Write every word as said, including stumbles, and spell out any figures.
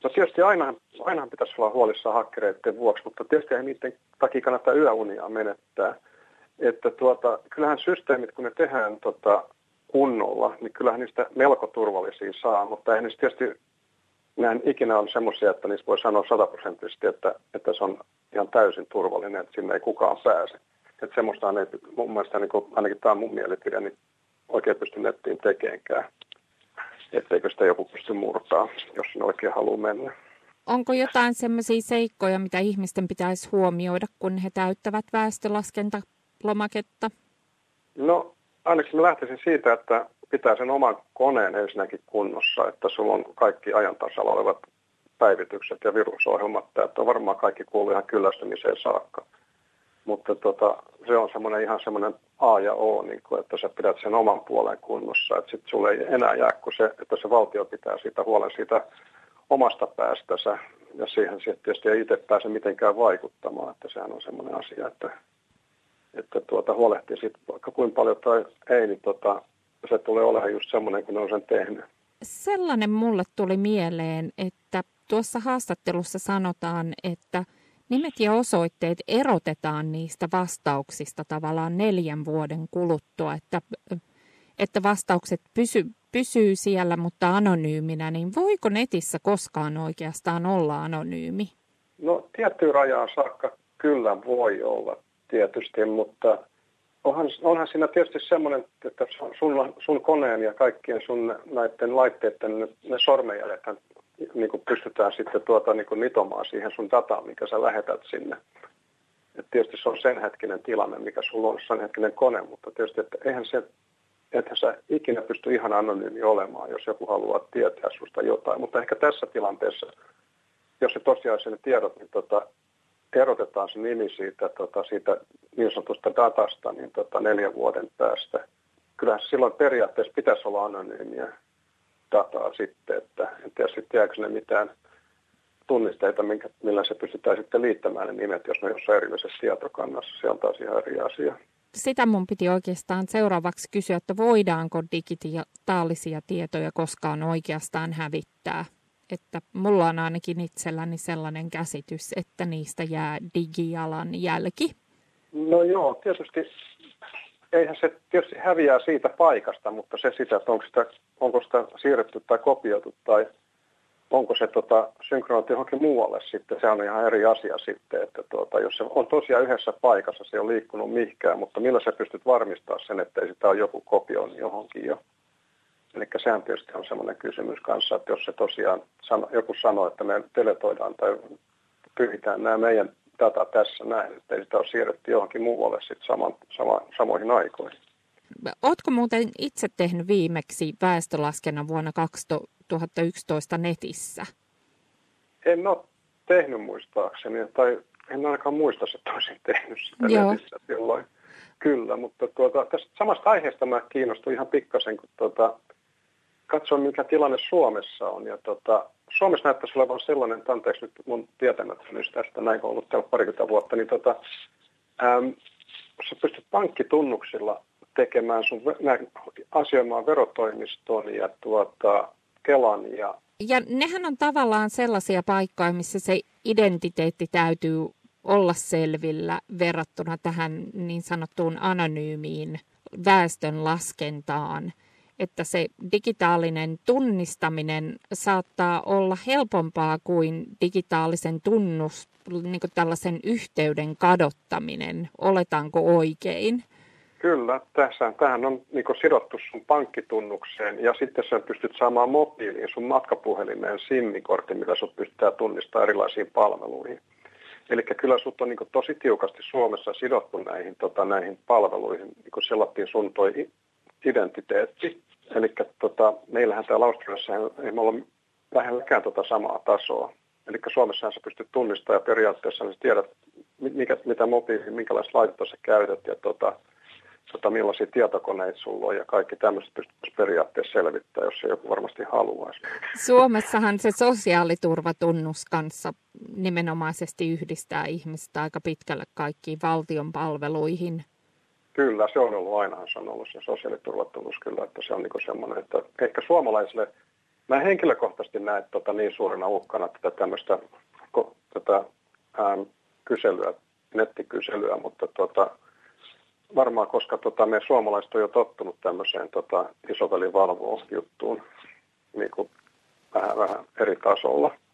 No tietysti ainahan, ainahan pitäisi olla huolissaan hakkereiden vuoksi, mutta tietysti ei niiden takia kannattaa yöunia menettää. Että tuota, kyllähän systeemit, kun ne tehdään tota, kunnolla, niin kyllähän niistä melko turvallisia saa, mutta eihän niistä tietysti näin ikinä on semmoisia, että niistä voi sanoa sataprosenttisesti, että, että se on ihan täysin turvallinen, että sinne ei kukaan pääse. Että semmoista ei mun mielestä, niin kuin, ainakin tämä on mun mielipide, niin oikein pysty nettiin tekeenkään. Etteikö sitä joku pysty murtaa, jos sinne oikein haluaa mennä. Onko jotain semmoisia seikkoja, mitä ihmisten pitäisi huomioida, kun he täyttävät väestölaskentalomaketta? No ainakin mä lähtisin siitä, että pitää sen oman koneen ensinnäkin kunnossa, että sulla on kaikki ajan tasalla olevat päivitykset ja virusohjelmat. Että on varmaan kaikki kuuluu ihan kyllästymiseen saakka. Mutta tota, se on semmoinen ihan semmoinen A ja O, niin kuin, että sä pidät sen oman puolen kunnossa. Että sitten sulle ei enää jää kuin se, että se valtio pitää siitä huolen siitä omasta päästänsä. Ja siihen tietysti ei itse pääse mitenkään vaikuttamaan. Että sehän on semmoinen asia, että, että tuota, huolehtii siitä vaikka kuinka paljon tai ei, niin tota, se tulee olemaan just semmoinen, kun ne on sen tehnyt. Sellainen mulle tuli mieleen, että tuossa haastattelussa sanotaan, että nimet ja osoitteet erotetaan niistä vastauksista tavallaan neljän vuoden kuluttua, että, että vastaukset pysy, pysyy siellä, mutta anonyyminä, niin voiko netissä koskaan oikeastaan olla anonyymi? No tiettyyn rajaan saakka kyllä voi olla tietysti, mutta onhan, onhan siinä tietysti semmoinen, että sun, sun koneen ja kaikkien sun näiden laitteiden ne, ne sormenjäljethän niin kuin pystytään sitten tuota, niin kuin nitomaan siihen sun dataan, mikä sä lähetät sinne. Et tietysti se on sen hetkinen tilanne, mikä sulla on sen hetkinen kone, mutta tietysti, että eihän se, ethän sä ikinä pysty ihan anonyymi olemaan, jos joku haluaa tietää susta jotain. Mutta ehkä tässä tilanteessa, jos se tosiaan ne tiedot, niin tota, erotetaan se nimi siitä, tota, siitä niin sanotusta datasta niin tota, neljän vuoden päästä. Kyllähän se silloin periaatteessa pitäisi olla anonyymiä dataa sitten, että en tiedä sitten jääkö ne mitään tunnisteita, minkä, millä se pystytään sitten liittämään ne nimet, jos ne jossain erillisessä tietokannassa, se on taas ihan eri asia. Sitä mun piti oikeastaan seuraavaksi kysyä, että voidaanko digitaalisia tietoja koskaan oikeastaan hävittää? Että mulla on ainakin itselläni sellainen käsitys, että niistä jää digialan jälki. No joo, tietysti eihän se tietysti häviää siitä paikasta, mutta se sitä, että onko sitä, onko sitä siirretty tai kopioitu tai onko se tota, synkronoitu johonkin muualle sitten, se on ihan eri asia sitten, että tuota, jos se on tosiaan yhdessä paikassa, se ei ole liikkunut mihinkään, mutta millä sä pystyt varmistamaan sen, että ei sitä ole joku kopioinut johonkin jo. Eli sehän tietysti on semmoinen kysymys kanssa, että jos se tosiaan sano, joku sanoo, että me deletoidaan tai pyhitään nämä meidän data tässä näin, että ei sitä ole siirretty johonkin muualle sitten saman, sama, samoihin aikoihin. Ootko muuten itse tehnyt viimeksi väestölaskennan vuonna kaksituhattayksitoista netissä? En ole tehnyt muistaakseni, tai en ainakaan muista, että olisin tehnyt sitä Joo. netissä silloin. Kyllä, mutta tuota, tästä samasta aiheesta mä kiinnostuin ihan pikkasen, kun tuota, katsoin, mikä tilanne Suomessa on. Ja tuota, Suomessa näyttäisi olevan sellainen, että anteeksi nyt mun tietämättömyys tästä, näin on ollut täällä parikymmentä vuotta, niin tuota, äm, sä pystyt pankkitunnuksilla tekemään sun asioimaan verotoimistoon ja tuota, Kelan. Ja... ja nehän on tavallaan sellaisia paikkoja, missä se identiteetti täytyy olla selvillä verrattuna tähän niin sanottuun anonyymiin väestönlaskentaan, että se digitaalinen tunnistaminen saattaa olla helpompaa kuin digitaalisen tunnus, niin kuin tällaisen yhteyden kadottaminen. Oletaanko oikein? Kyllä, tässä, tämähän on niin kuin sidottu sun pankkitunnukseen ja sitten sä pystyt saamaan mobiiliin sun matkapuhelimeen SIM-kortin, millä sut pystytään tunnistamaan erilaisiin palveluihin. Eli kyllä sut on niin kuin tosi tiukasti Suomessa sidottu näihin, tota, näihin palveluihin, niin kuin sellattiin sun toi identiteetti. Eli tota, meillähän täällä Australiassa ei me olla lähelläkään tota samaa tasoa. Eli Suomessahan sä pystyt tunnistamaan ja periaatteessa sä tiedät, mikä, mitä mobiili, minkälaista laitetta sä käytät ja tota, tota, millaisia tietokoneita sulla on ja kaikki tämmöiset pystyt periaatteessa selvittämään, jos se joku varmasti haluaisi. Suomessahan se sosiaaliturvatunnus kanssa nimenomaisesti yhdistää ihmistä aika pitkälle kaikkiin valtion palveluihin. Kyllä, se on ollut ainahan se on ollut se sosiaaliturvatunnus kyllä, että se on niin semmoinen, että ehkä suomalaisille Mä en henkilökohtaisesti näe tota niin suurena uhkana tätä tämmöistä tätä, ää, kyselyä, nettikyselyä, mutta tota, varmaan koska tota, me suomalaiset on jo tottunut tämmöiseen tota, isoveli valvoo juttuun niin kuin vähän, vähän eri tasolla.